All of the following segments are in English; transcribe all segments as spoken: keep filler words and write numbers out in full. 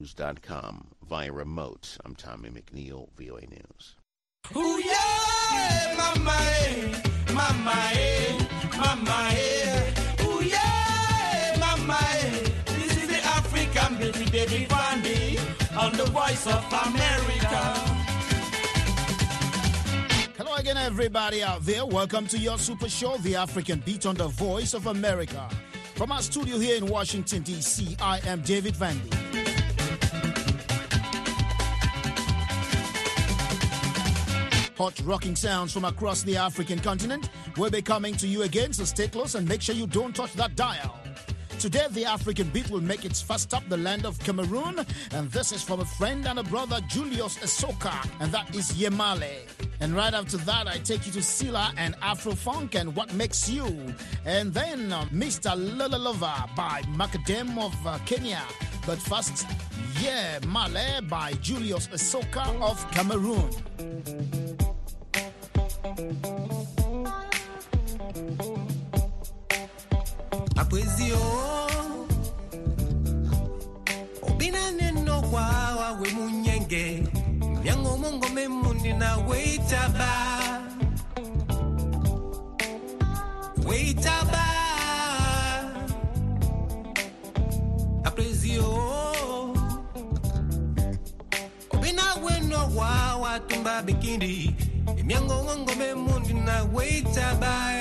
news dot com via remote. I'm Tommy McNeil, V O A News. Ooh, yeah, mama, eh, mama, eh, mama, eh. Ooh, yeah, mama, eh. This is the African baby, David Vandy, on the Voice of America. Hello again, everybody out there. Welcome to your super show, The African Beat on the Voice of America. From our studio here in Washington, D C, I am David Vandy. Hot rocking sounds from across the African continent will be coming to you again, so stay close and make sure you don't touch that dial. Today, the African Beat will make its first stop, the land of Cameroon, and this is from a friend and a brother, Julius Esoka, and that is Yemale. And right after that, I take you to Sila and Afro-Funk and What Makes You. And then uh, Mister Lover by Macadam of uh, Kenya. But first, Yeah Male by Julius Esoka of Cameroon. Apoezio Obina neno kwa wawe munyenge Nyango mongo memuni na weitaba Weitaba Apoezio Obina weno kwa watumba bikindi Nyango mongo memuni na weitaba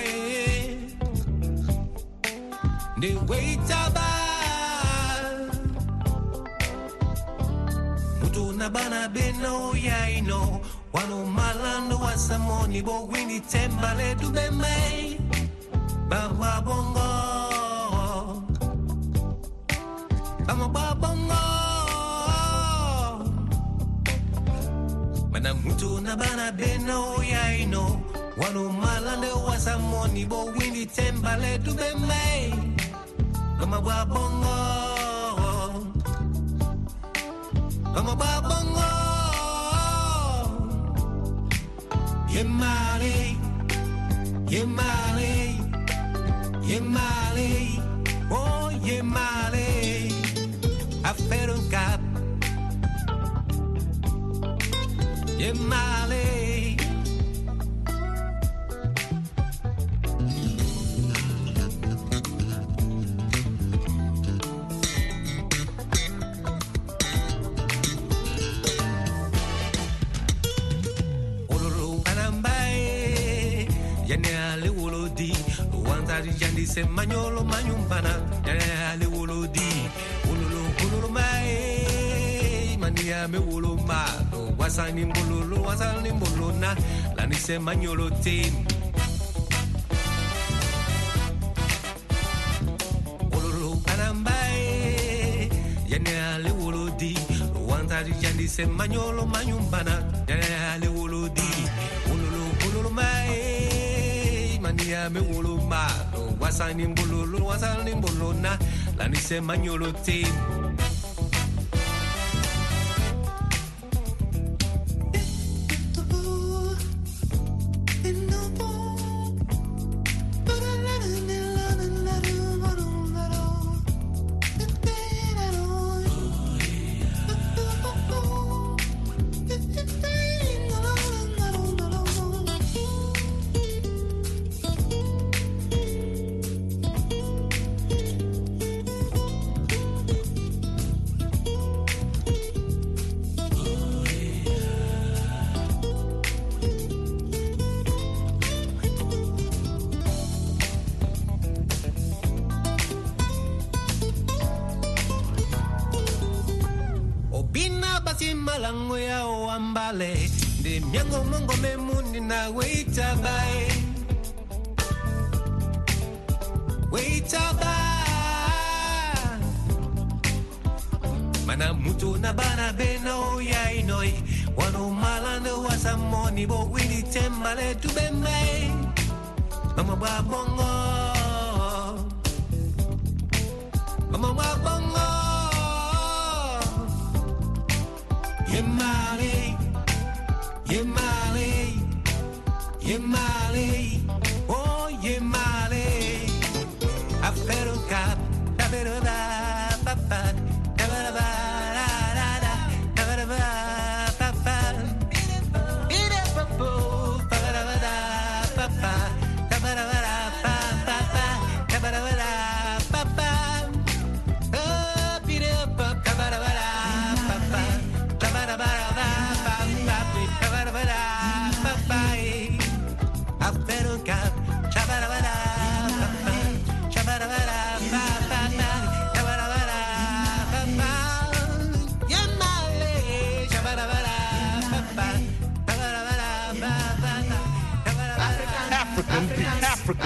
The weitaba Mutu na bana beno ya ino Wano malando wa samoni bo wini tembale dube mei Baba bongo Bama babongo Mana mutu na bana beno ya ino Wano malando wa samoni bo wini tembale dube mei Bama babongo Bama babongo Yemale Yemale Yemale Oh Yemale Affaire un cap Yemale Jandi se manyolo manyumbana ale wolodi wololo wololo mai mania me wolo ma wasani mbulolo wasani mbulona lani se manyolo tin wololo anambai yani ale wolodi wanda jandi se manyolo manyumbana ale wolodi wololo wololo mai mania me wolo ma wasani mbululu wasani mbuluna lani se manyolo tin malango ya oambale de miango mongo memundi na weita bae weita ba mana mutu na bana beno ya inoi wano malando wasamoni bo wini tembale tubeme mama babongo mama babongo Yemale, Yemale, Yemale, oh Yemale, Afero cap, da da da da da da da da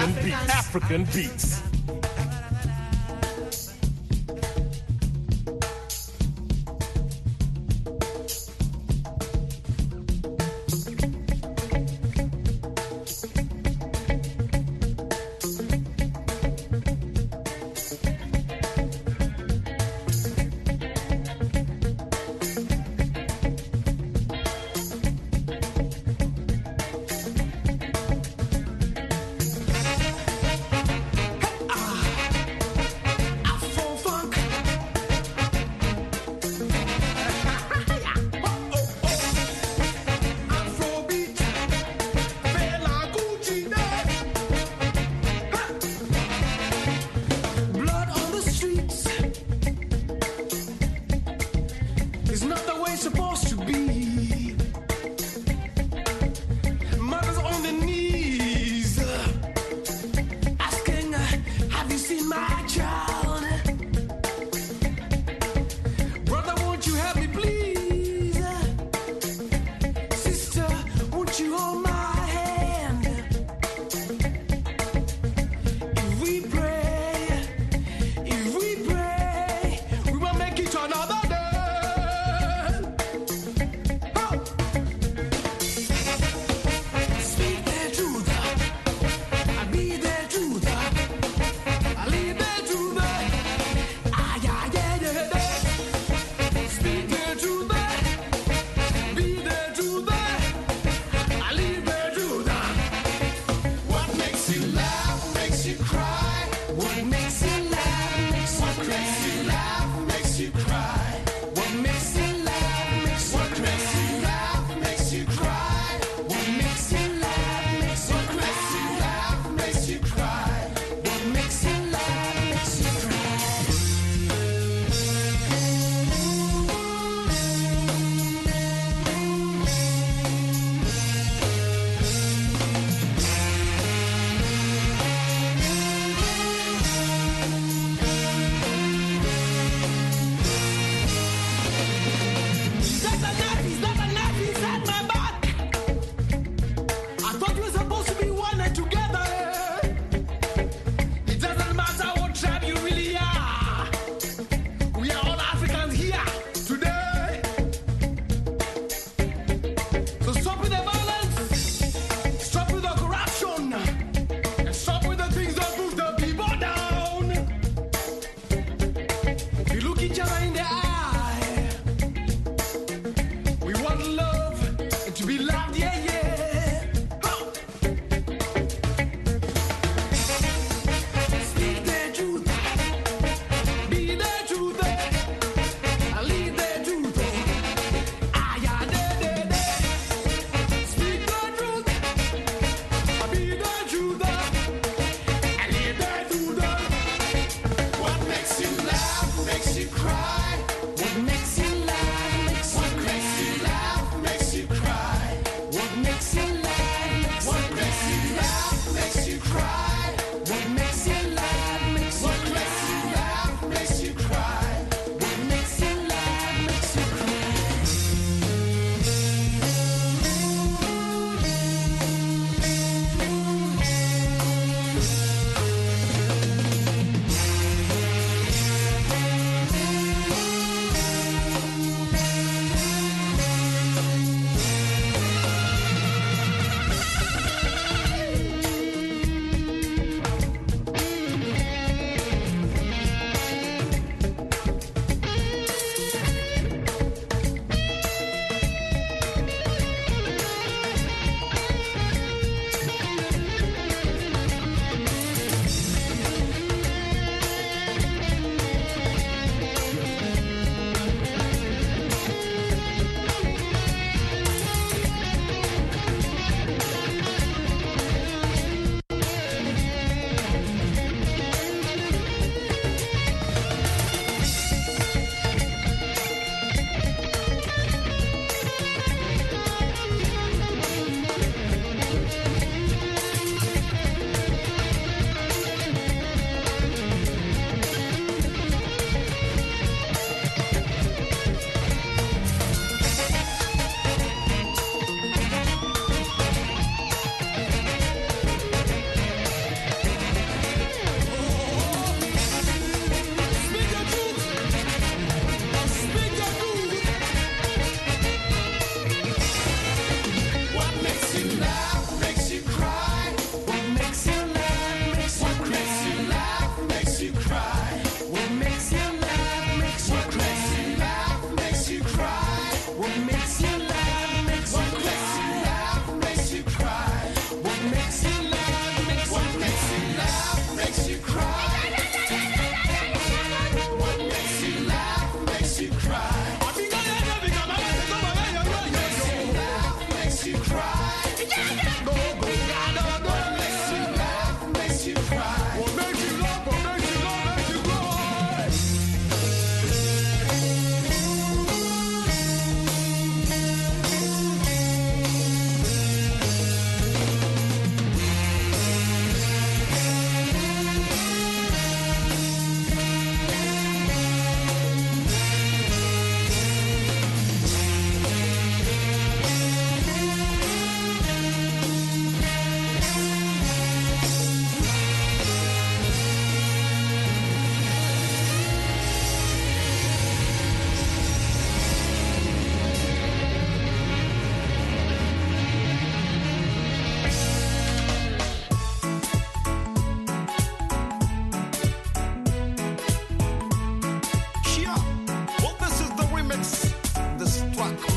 African beats. African beats.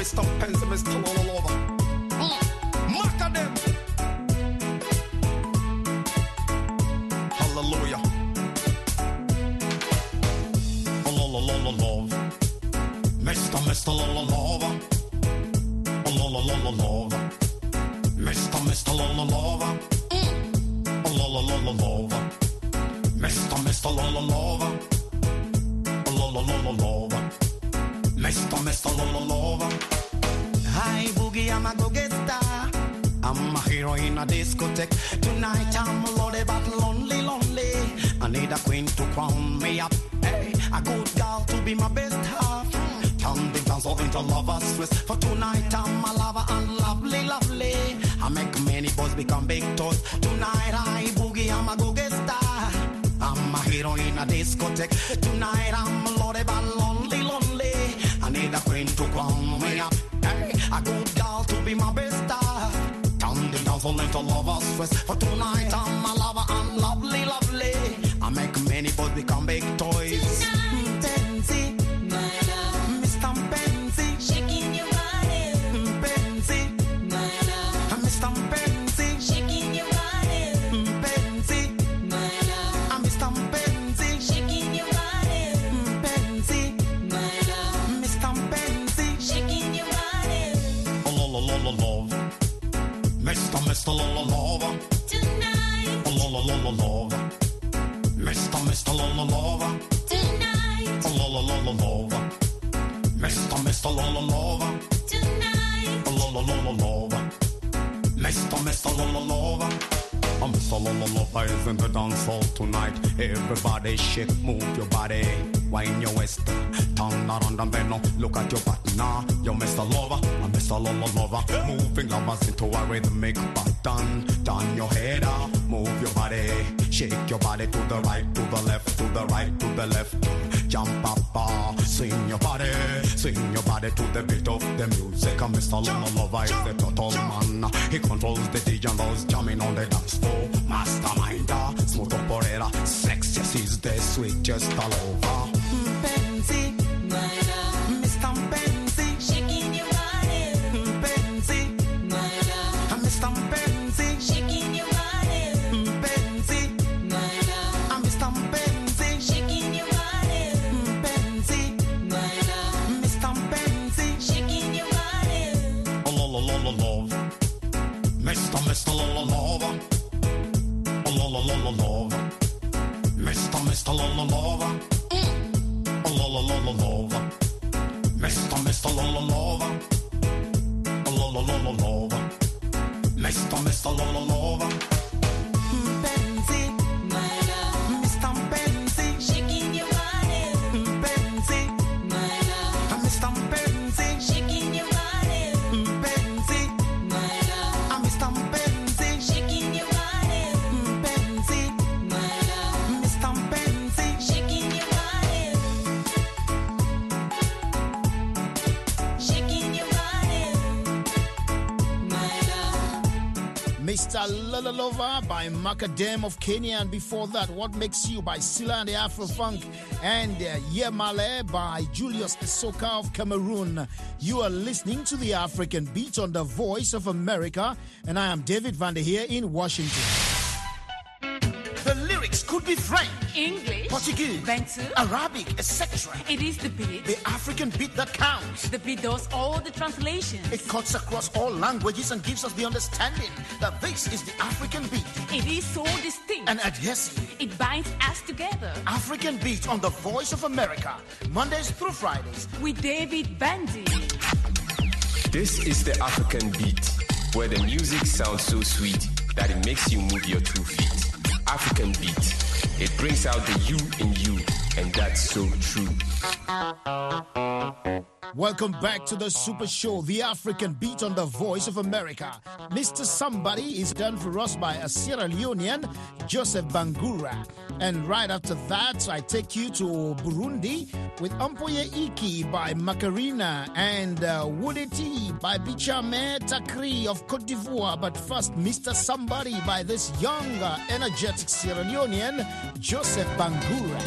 Mister Penzi, Mister Lololova. Maca them. Hallelujah. Lololololov. Mister Mister Lololova. Lololololova. Mister Mister Lololova. Lololololova. Mister Mister Lololova. Lololololova. Mister Mister Lololova. Hi Boogie, I'm a go-get star. I'm a hero in a discotheque. Tonight I'm loaded but lonely, lonely. I need a queen to crown me up. Hey, a good girl to be my best half. Turn the dance all into lovers twist. For tonight I'm a lover and lovely, lovely. I make many boys become big toys. Tonight I boogie, I'm a go-get star. I'm a hero in a discotheque. Tonight I'm loaded but lonely, lonely. I need a queen to crown me up. Hey, a good girl to be my best star. Turn the dance all into lovers twist. For tonight I'm a lover and lovely, lovely. I make many boys become big toys. Penzi, my love. Mister Penzi, shaking your body. Penzi, my love. Mister Penzi, shaking your body. Penzi, my love. Mister Penzi, shaking your body. Penzi, my love. Mister Penzi, shaking your body. Lololololov. Mister Mister Lololova. Tonight. Lololololova. Mister Mister Lololova. Tonight. Lololololova. Mister Mister Lololova. Tonight. Lololololova. Mister Mister Lololova. I'm Mister Lololova is in the dance hall tonight. Everybody shake, move your body. Wine your waist, turn around and bend. Look at your partner, you're Mister Lover. I'm Mister Lololova. Moving lovers into a rhythmic pattern. Turn your head up, move your body. Shake your body to the right, to the left, to the right, to the left. Jump up, uh, swing your body, swing your body to the beat of the music. I'm Mister Lololova is the total man. He controls the D J and those jamming on the dance floor. Masterminder, smooth operator, sex just is the sweetest all over. Penzi, my love. Mister Penzi, shaking your body. Penzi, my love. Mister Penzi, shaking your body. Penzi, my love. Mister Penzi, shaking your body. Penzi, my love. Mister Penzi, shaking your body. Lololololov. Mister Mister Lololova. Lololololova. Mister Mister Lololova. Lololololova. Mister Mister Lololova. Lololololova. Mister Mister Lololova. Penzi, my love. Mister Penzi, shaking your body. Penzi, my love. Mister Penzi, shaking your body. Penzi, my love. Mister Penzi, shaking your body. Penzi, my love. Mister Penzi, shaking your body. Shaking your body, my love. Mister Lololova by Macadam of Kenya, and before that, What Makes You by Sila and the Afro Funk, and uh, Yemale by Julius Isoka of Cameroon. You are listening to the African Beat on the Voice of America, and I am David Vander here in Washington. The lyrics could be French, English, Portuguese, Bantu, Arabic, et cetera. It is the beat. The African beat that counts. The beat does all the translations. It cuts across all languages and gives us the understanding that this is the African beat. It is so distinct And adhesive. it binds us together. African Beat on the Voice of America, Mondays through Fridays. With David Bandy. This is the African Beat, where the music sounds so sweet that it makes you move your two feet. African Beat, it brings out the you in you, and that's so true. Welcome back to the Super Show, the African Beat on the Voice of America. Mister Somebody is done for us by a Sierra Leonean, Joseph Bangura. And right after that, I take you to Burundi with Ampoye Iki by Macarena and uh, Woodeti by Bichame Takri of Cote d'Ivoire. But first, Mister Somebody by this young, uh, energetic Sierra Leonean, Joseph Bangura.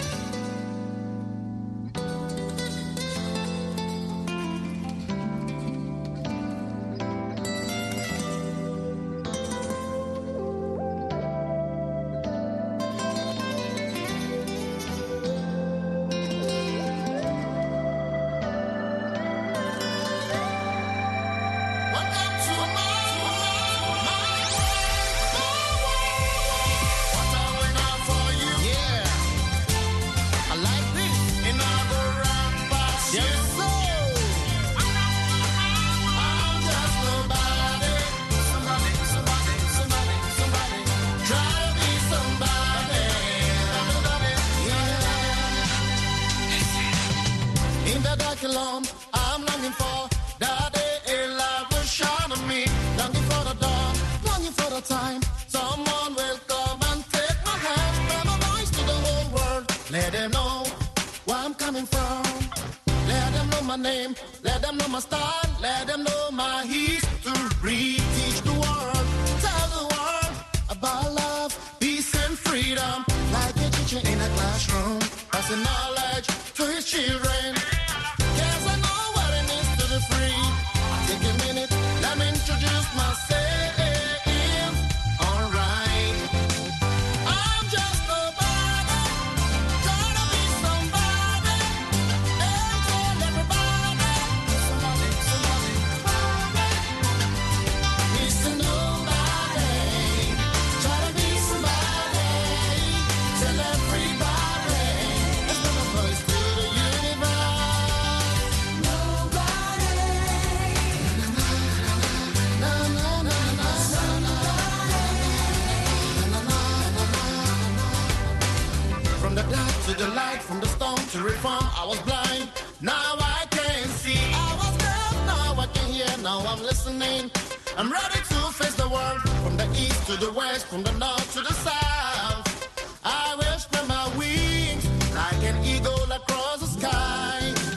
name. Let them know my style. Let them know my history. Teach the world, tell the world about love, peace and freedom. Like a teacher in a classroom, passing knowledge to his children. Yes, I know what it means to be free. Take a minute, let me introduce myself. To the light, from the storm to reform, I was blind, now I can see. I was deaf, now I can hear, now I'm listening. I'm ready to face the world, from the east to the west, from the north to the south. I will spread my wings like an eagle across the sky.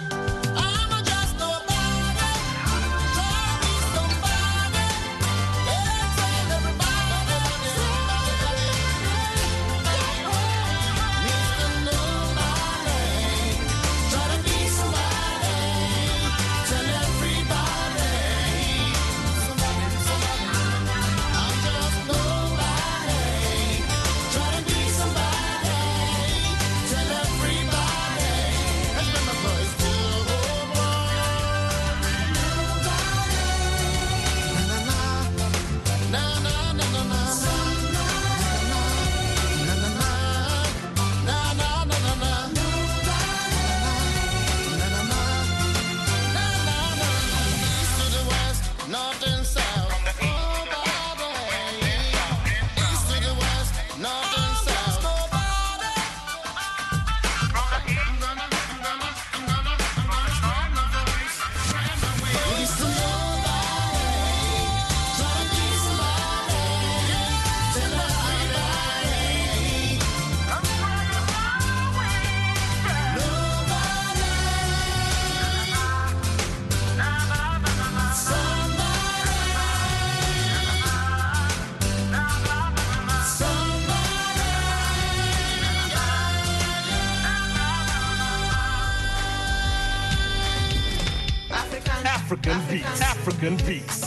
African beats. African beats.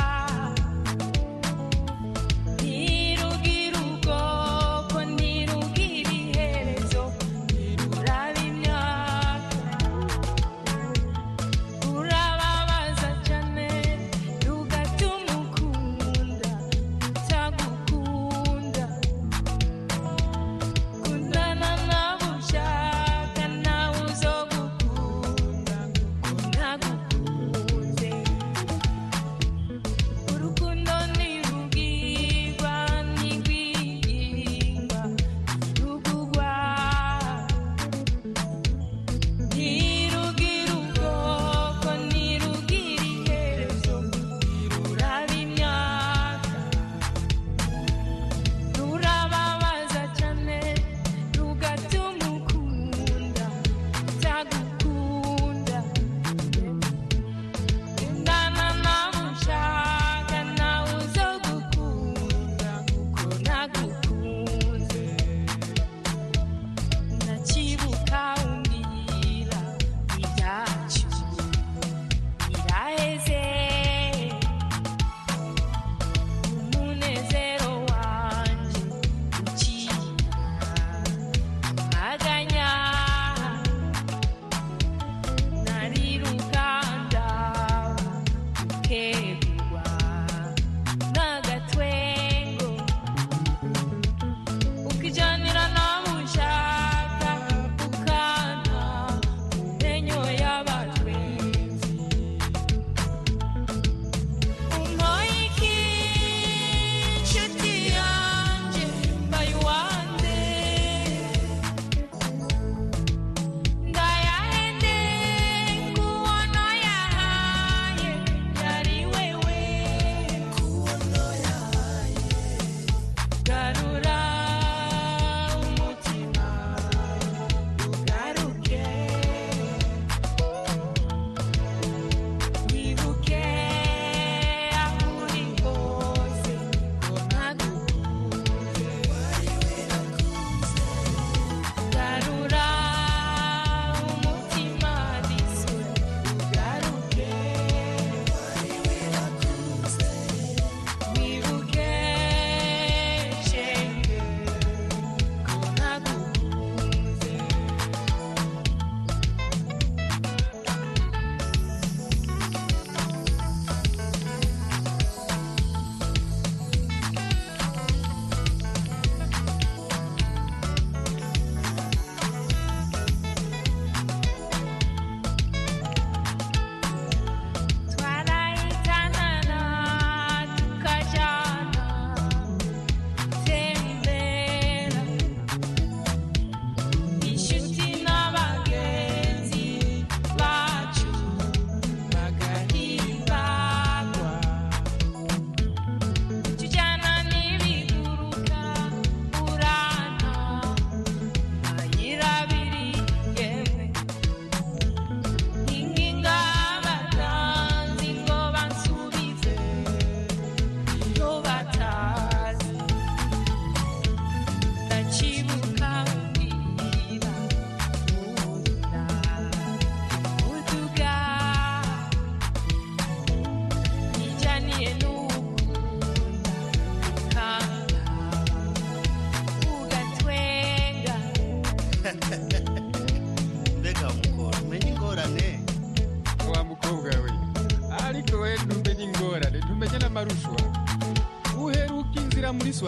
Nirugiruko, nirugiruko.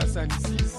Alassane Sissi.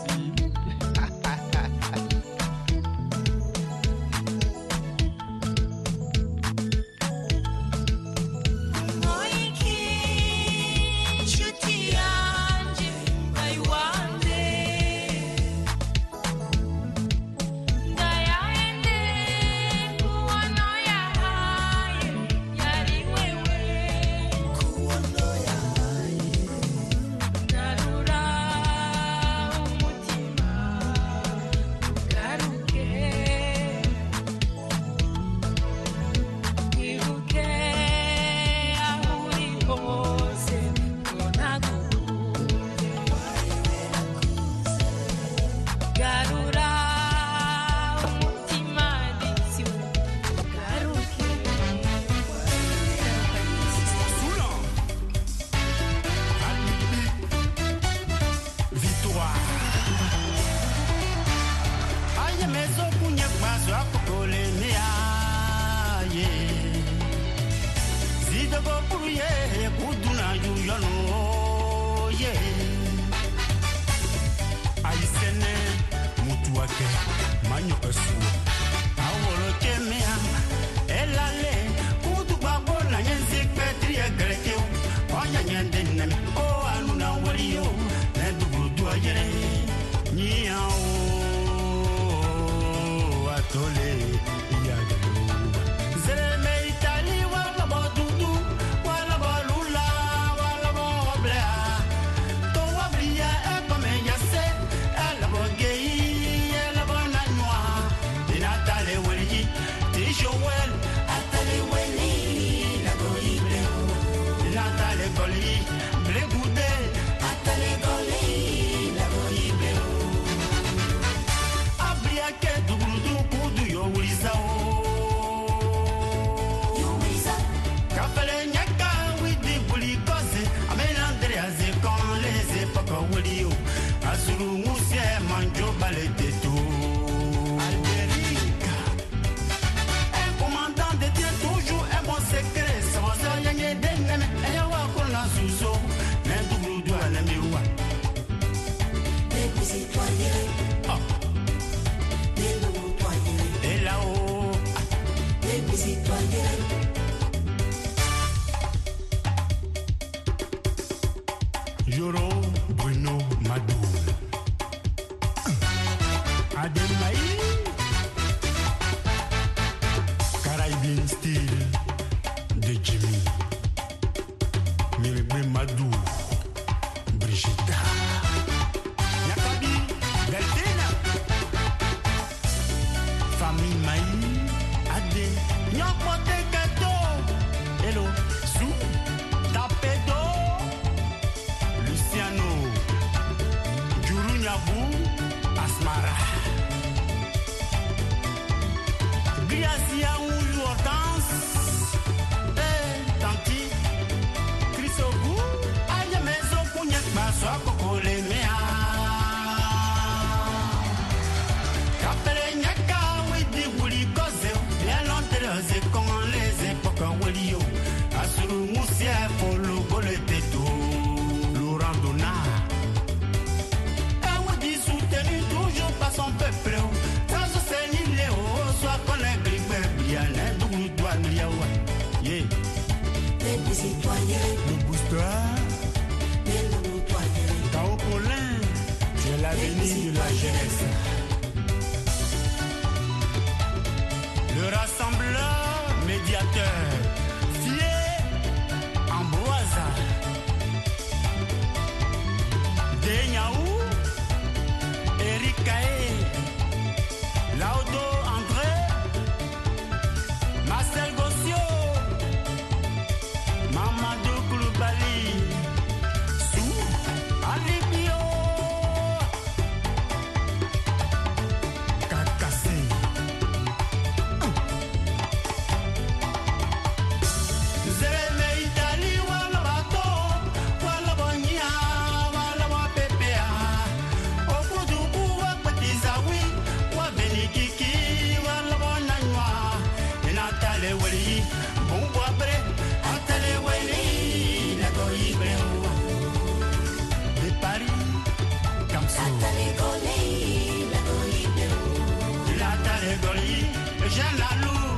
Jean Lalou.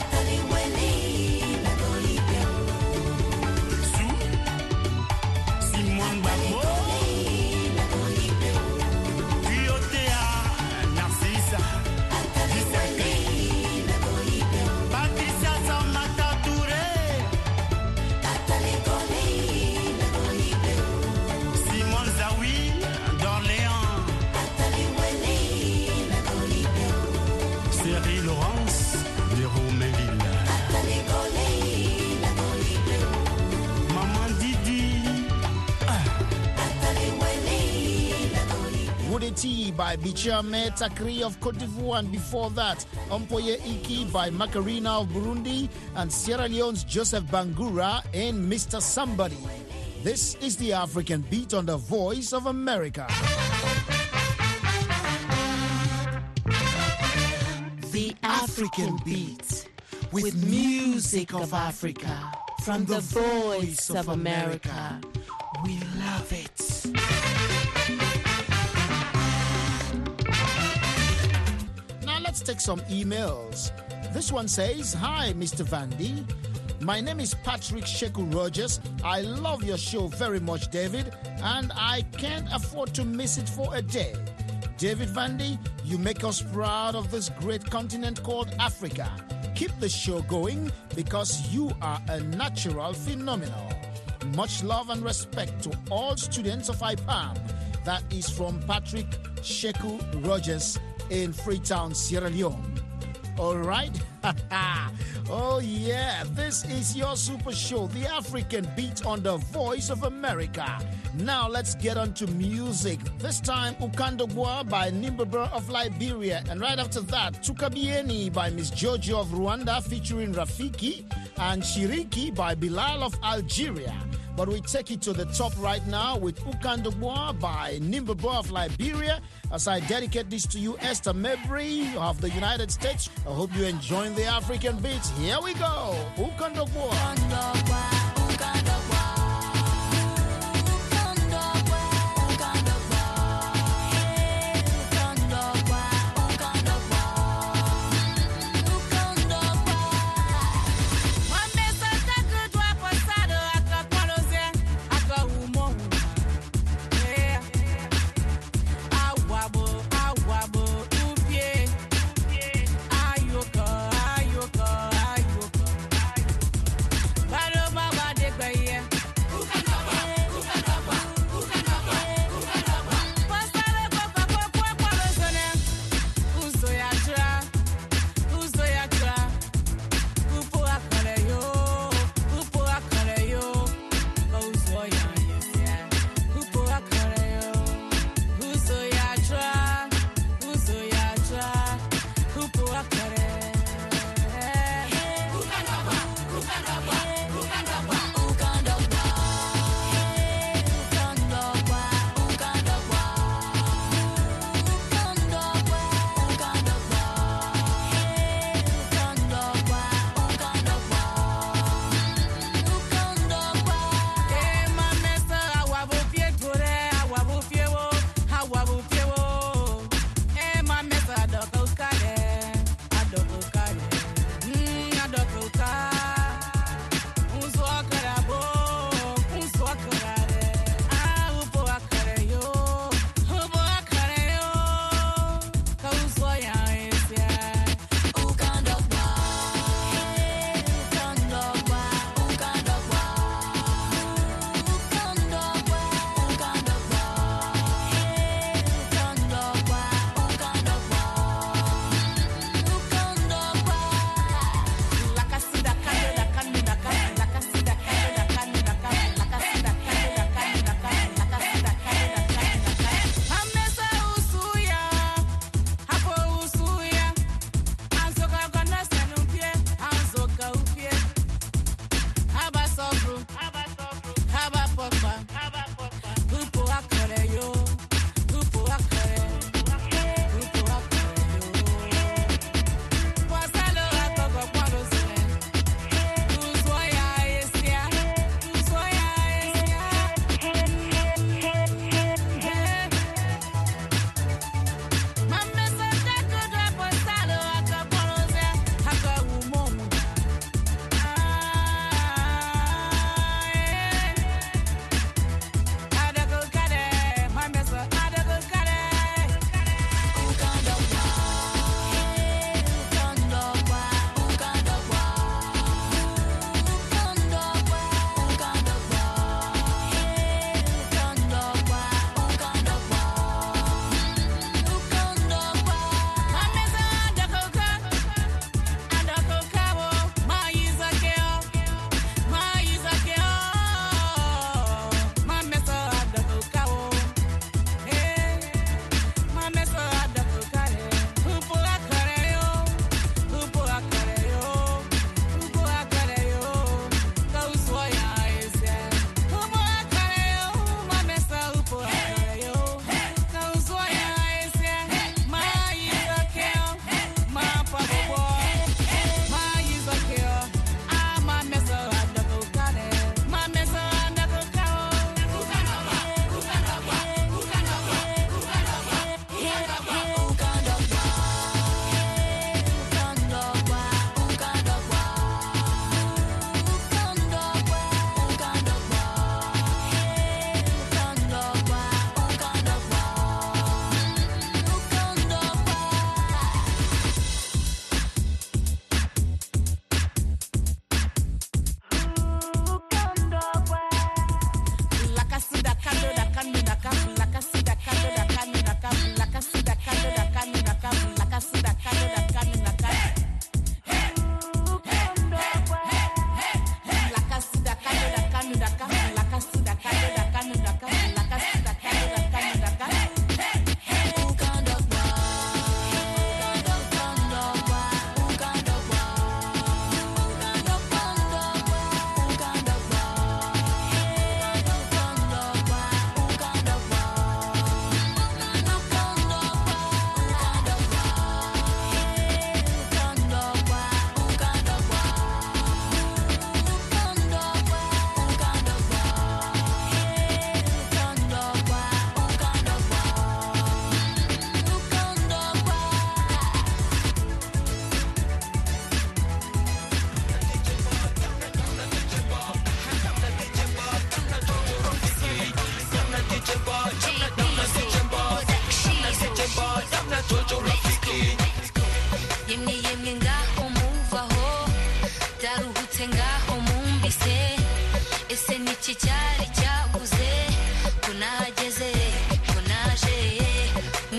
Simone Babo. Diotea, Narcissa. Patricia Samata Touré. Simone Zawi d'Orléans. Cyril Laurence de Romainville. Maman Didi. Woody T by Bichame Takri of Cote d'Ivoire, and before that, Ompoye Iki by Macarena of Burundi, and Sierra Leone's Joseph Bangura in Mister Somebody. This is the African Beat on the Voice of America. The African Beat, with music of Africa, from the Voice of America. We love it. Now let's take some emails. This one says, "Hi, Mister Vandy. My name is Patrick Sheku Rogers. I love your show very much, David, and I can't afford to miss it for a day. David Vandy, you make us proud of this great continent called Africa. Keep the show going because you are a natural phenomenon. Much love and respect to all students of I P A M." That is from Patrick Sheku Rogers in Freetown, Sierra Leone. All right? Oh, yeah. This is your super show, the African Beat on the Voice of America. Now, let's get on to music. This time, Ukandogwa by Nimbaba of Liberia. And right after that, Tukabieni by Miss Jojo of Rwanda featuring Rafiki. And Shiriki by Bilal of Algeria. But we take it to the top right now with Ukandogwa by Nimbaba of Liberia. As I dedicate this to you, Esther Mabry of the United States. I hope you're enjoying the African beats. Here we go. Ukandogwa. Bado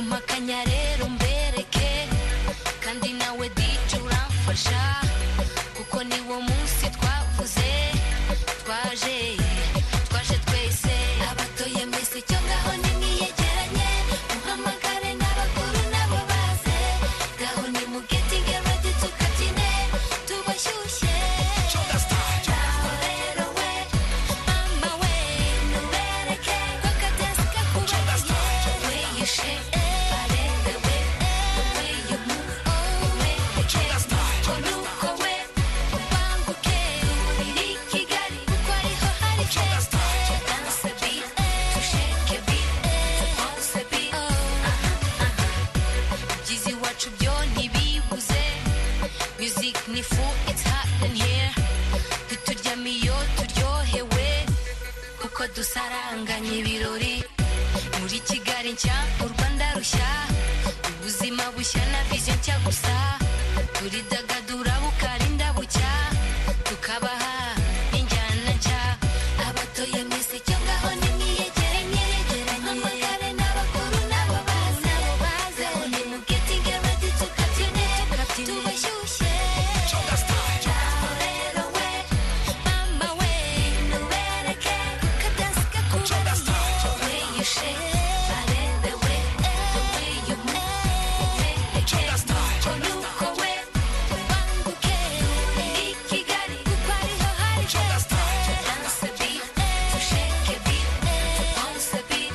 mpamakanya rero mbereke kandi nawe D J uramfasha kuko ni wo munsi twavuze twaje twaje twese abatoye mwese cyo ngaho nimwiyegeranye muhamagare n'abakuru nabo baze ngaho ni mu getting ready tukatine tubashyushye ngaho rero we mama we nubereke ko kadeska kubaye way you shake body the way the way you move oh way nuko we ubanguke uri Kigali kuko ariho hari fete dance a beat to shake a beat bounce a beat Jizi wacu byo ntibibuze music ni full it's hot in here ntituryame iyo turyohewe kuko dusaranganya ibirori muri Kigali nshya u Rwanda rushya ubuzima bushya na vision nshya gusa turidagadura bukarinda bucya tukabaha injyana nshya abatoye mwese cyo ngaho nimwiyegeranye amagare n'abakuru nabo baze ngaho ni mu getting ready tukatine tubashyushye ngaho rero we mama we nubereke kukadeska kubaye way you shake body the way the way you move nuko nuko we ubanguke uri Kigali kuko ariho hari fete dance a beat to shake a beat bounce a beat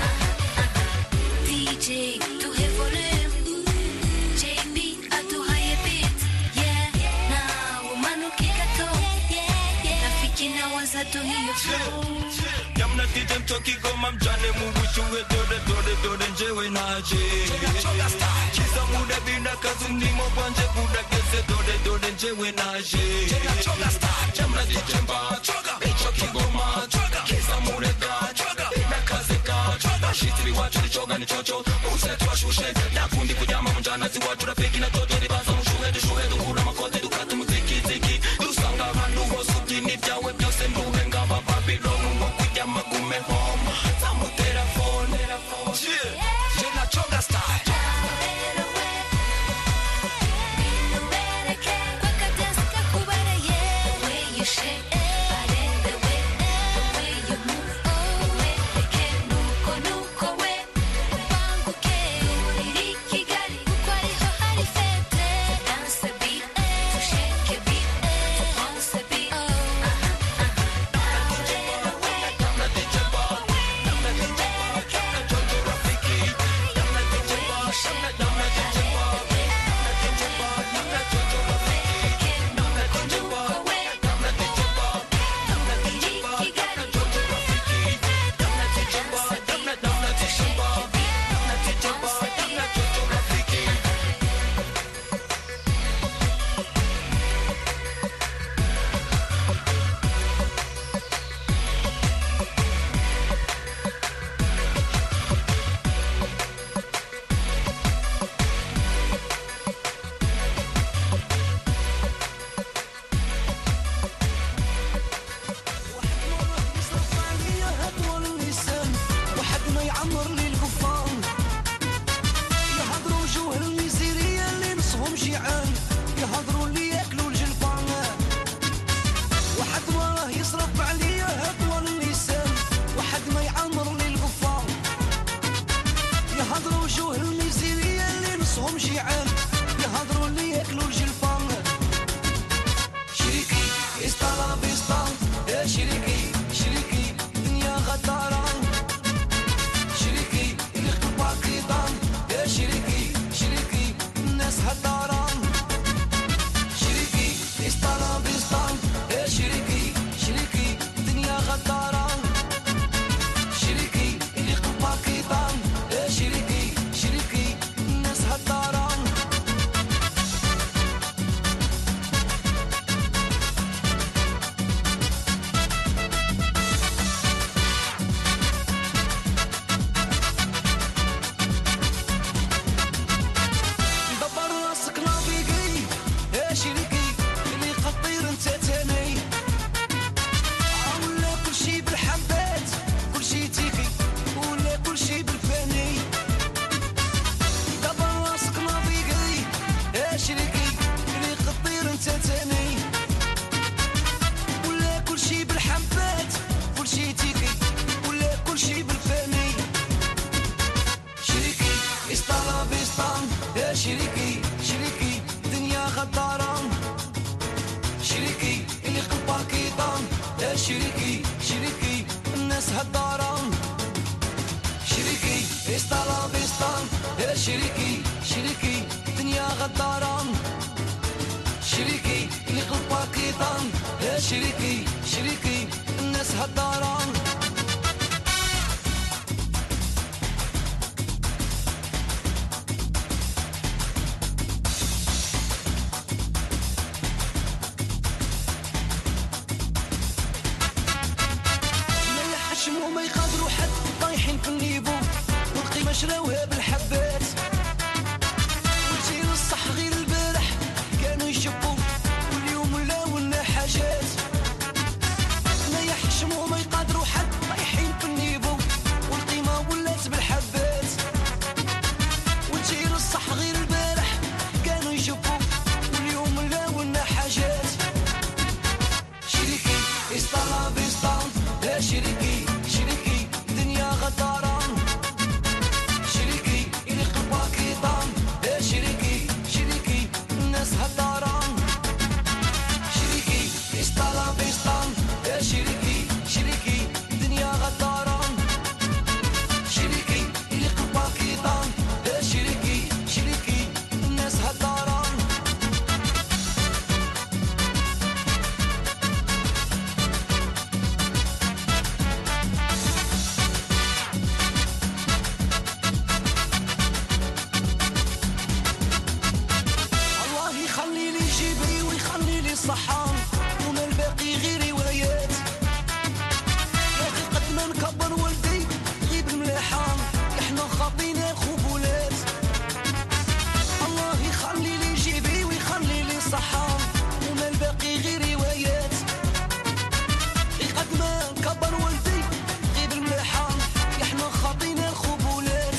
D J duhe volume J B aduhaye beat yeah now umanuke gato rafiki nawe azaduha iyo flow Yamna D J mtoki goma mjane mubushuwe dore dore dore njewe naje Kiza muda bina kazu nimo kwanje buda geze dore dore njewe naje Yamna D J mba mtoki goma Kiza muda bina kaze ka Shitiri wachu ni choga ni chocho Use tuwashushe Nakundi kujama mjana si watu rafiki na toto Nibaza mshuhe dushuhe dukura makote dukatu muziki ziki Dusanga handu wosuki ni vyawe vyose mruhe ngaba Babylon Mwa kujama kume home Samu telefone Yeah Jena choga style la vista يا شريكي شريكي دنيا غدارة شريكي اللي قلبك يضام يا شريكي شريكي الناس هدارة شريكي استا لا فيستا يا شريكي شريكي دنيا غدارة شريكي اللي قلبك يضام يا شريكي شريكي الناس هدارة وما يقدروا حد طايحين في النيفو والقيمة شراوها بالحبات والجيل الصح غير البارح كانوا يشبوا واليوم ولاو لنا حاجات ما يحشموا وما يقدروا حد طايحين في النيفو والقيمة ولات بالحبات والجيل الصح غير البارح كانوا يشبوا واليوم ولاو لنا حاجات شريكي اسطالا بيسطا يا شريكي شريكي دنيا غدارة شريكي اللي قلبك يطام يا شريكي شريكي الناس هدارة شريكي اسطالا بيسطا يا شريكي شريكي دنيا غدارة شريكي اللي قلبك يطام يا شريكي شريكي الناس هدارة صحام وما الباقي غير روايات يا اخي قد ما نكبر ولدي غيب الملاحام احنا خاطينا خبولات الله يخلي لي جيبي ويخلي لي صحام وما الباقي غير روايات قد ما نكبر ولدي غيب الملاحام احنا خاطينا خبولات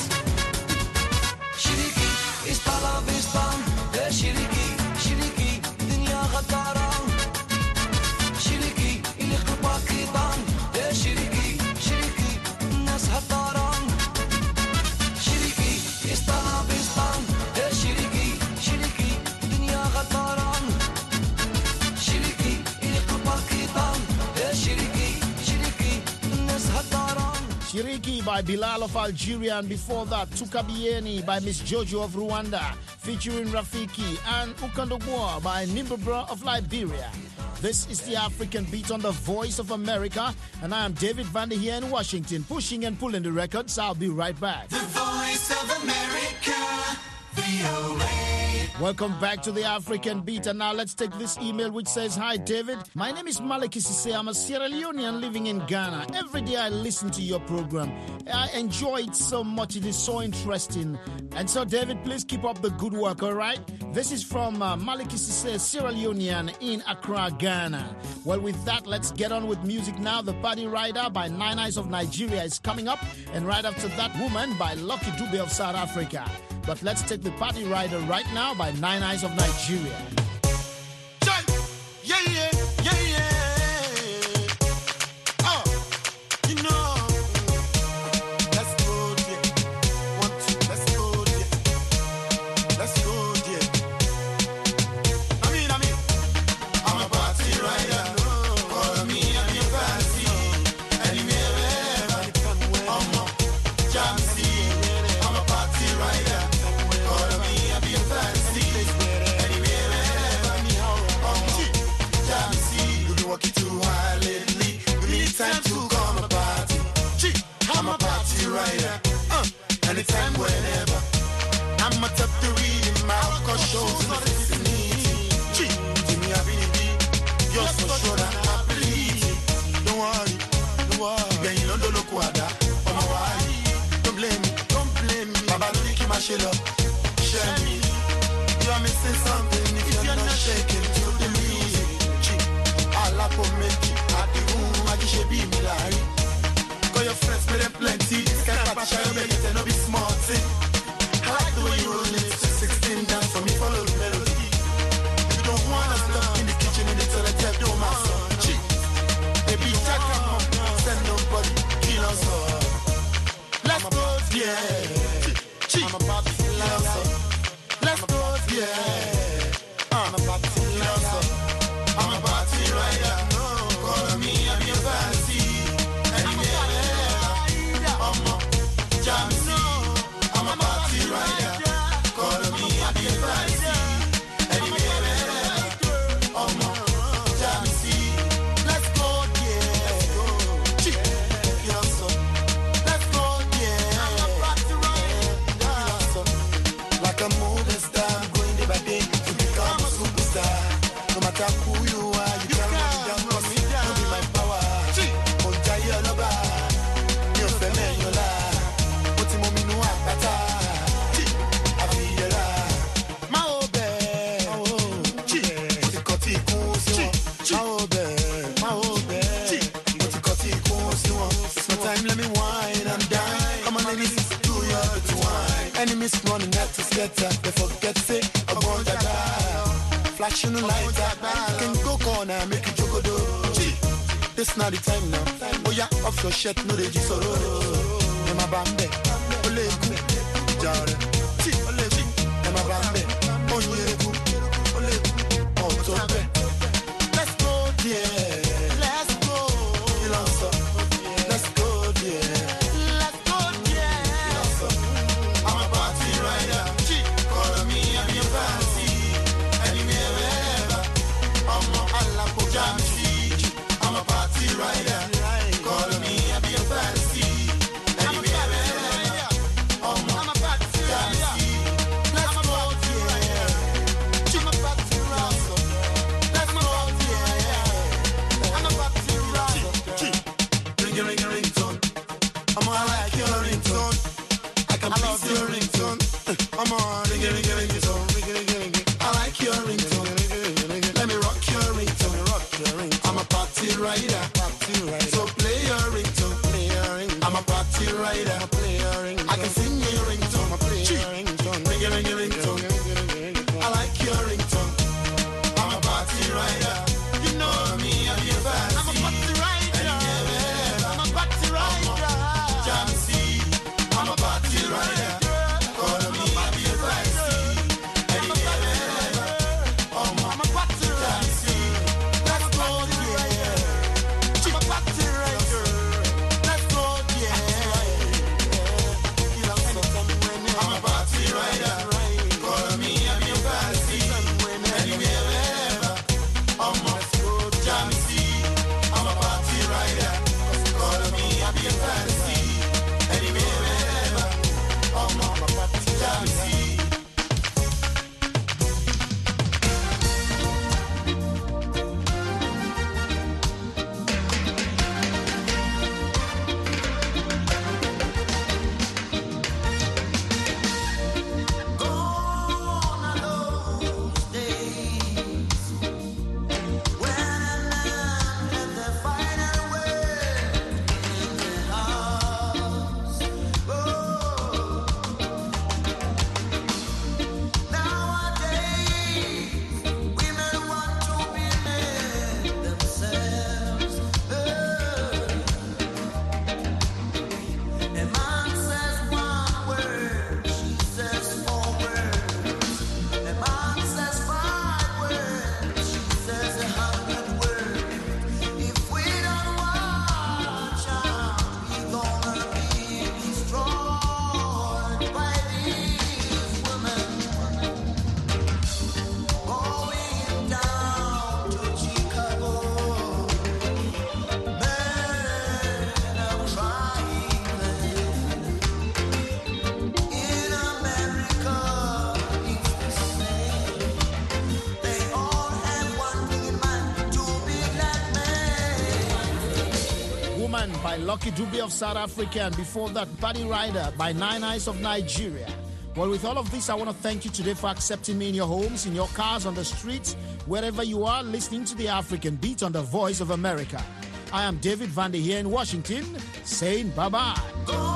شريكي اسطالا بيسطام يا شريكي شريكي دنيا غدارة شريكي اللي قلبك يطام يا شريكي شريكي الناس هدارة شريكي اسطالا بيسطام يا شريكي شريكي دنيا غدارة شريكي اللي قلبك يطام يا شريكي شريكي الناس هدارة Shiriki by Bilal of Algeria, and before that, Tukabieni by Miss Jojo of Rwanda, featuring Rafiki, and Ukandogwa by Nimbabra of Liberia. This is the African Beat on the Voice of America, and I am David Vander here in Washington, pushing and pulling the records. I'll be right back. The Voice of America, V O A. Welcome back to the African Beat, and now let's take this email which says, "Hi David, my name is Maliki Sise. I'm a Sierra Leonean living in Ghana. Every day I listen to your program. I enjoy it so much. It is so interesting. And so David, please keep up the good work, all right? This is from uh, Maliki Sise, Sierra Leonean in Accra, Ghana. Well, with that, let's get on with music now. The Party Rider by Nine Eyes of Nigeria is coming up, and right after that, Woman by Lucky Dube of South Africa. But let's take the Party Rider right now by Nine Eyes of Nigeria. Yeah, yeah, yeah, yeah. Oh, you know. Let's go, dear. One, two, let's go, dear. Let's go, dear. I mean, I mean, I'm a party rider. Call me, I'm your fancy. Anywhere, wherever. I'm a Jamsey. I'm a party rider. Call me, I'm your fancy. Anywhere, wherever. I'm a Jamsey. You've been working too hard lately. We need time to come a party. I'm a party rider. Uh, anytime, whenever. I'm a top three in my alcohol shows in the vicinity. Jimmy, I've been in deep. You're so sure that I believe. Don't worry, don't worry. Then you don't look what that. Oh, my worry. Don't blame me, don't blame me. Baba, don't keep my shit up. Share me. You are missing something if you're not shaking to the music. I like to make it. I do, I just should be me like. Call your friends, pay them plenty. This kind of passion, you make it, no be smart. I like the way you roll it. sixteen dance for me, follow the melody. You don't wanna stop in the kitchen in the toilet, do my son. Cheap. Baby, Jack, come on. Send nobody, kill us all. Let's go, yeah. I'm about to fly. party scatter, they forget say, I want to die. Flashing the lights up, can go corner, make it joke do. This not the time now. Oh yeah, off your shirt, no they just sorrow. Emma Bambe, Ole Ku, Jare, Ti, Ole Ku, Emma Bambe, Onye Ku, Ole Ku, Otobe. Let's go, yeah, let's go. Ilonso, let's go, yeah, let's go, yeah. Ilonso, I'm a party rider. Call me, I'm your fancy. Anywhere, wherever. I'm a alla pojamsi. I'm a party rider. Call me, I'll be a fancy. Anywhere, wherever. I'm a party rider. Let's go, yeah. I'm a party rider. Let's go, yeah. I'm a party rider. Ring a ring a ringtone. I'm on like your ringtone. I can please your ringtone. I'm on ring a ring a ringtone. Ring a ring a ring. I like your ringtone. Let me rock your ringtone. Rock your ringtone. I'm a party rider. So play your ringtone. Play your ringtone. I'm a party rider. Play your ringtone. I can sing your ringtone. Play your ringtone. Ring a ring a ringtone. I like your ringtone. I'm a party rider. You know me, I'm your fancy. I'm a party rider. I'm a party rider. Jamsey. I'm a party rider. Call me, I'm your fancy. Anywhere, wherever. I'm a party rider. Let's go, yeah. I'm a party rider. Let's go, yeah. I'm a party rider. Call me, I'm your fancy. Anywhere, wherever. I'm a Jamsey. I'm a party rider. Call me, I'm your fancy. Anywhere, wherever. I'm a Jamsey. Woman by Lucky Dube of South Africa, and before that, Party Rider by Nine Eyes of Nigeria. Well, with all of this, I want to thank you today for accepting me in your homes, in your cars, on the streets, wherever you are, listening to the African Beat on the Voice of America. I am David Vander here in Washington, saying bye-bye.